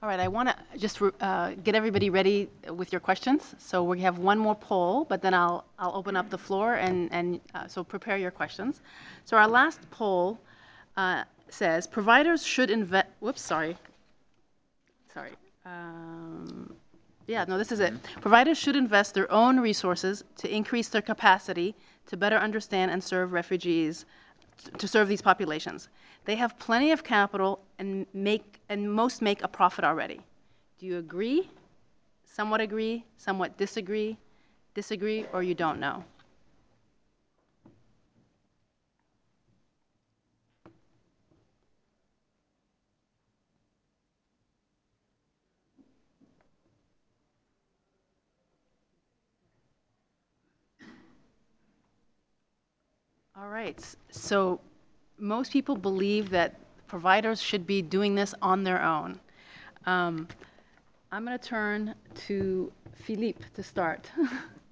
All right, I want to just get everybody ready with your questions. So we have one more poll, but then I'll open up the floor and so prepare your questions. So our last poll says providers should invest. Whoops, sorry. Yeah, no, this is it. Providers should invest their own resources to increase their capacity to better understand and serve refugees, to serve these populations. They have plenty of capital and most make a profit already. Do you agree, somewhat disagree, or you don't know? All right, so most people believe that providers should be doing this on their own. I'm going to turn to Philippe to start.